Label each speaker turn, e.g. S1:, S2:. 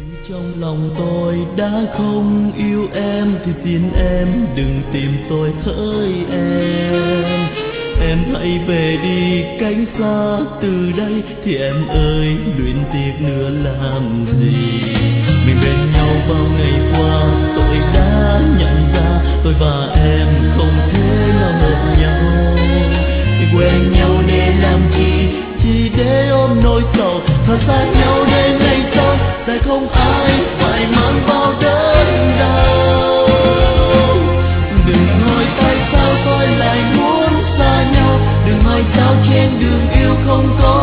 S1: Trong lòng tôi đã không yêu em thì xin em đừng tìm tôi hỡi em. Em hãy về đi cánh xa từ đây thì em ơi luyến tiếc nữa làm gì. Mình bên nhau bao ngày qua tôi đã nhận ra tôi và em không thể nào hợp nhau. Mình quen nhau để làm chi, chỉ để ôm nỗi sầu thà xa nhau để ngày sau sẽ không ai phải mang bao đớn đau. Đừng hỏi tại sao tôi lại muốn xa nhau, đừng hỏi sao trên đường yêu không có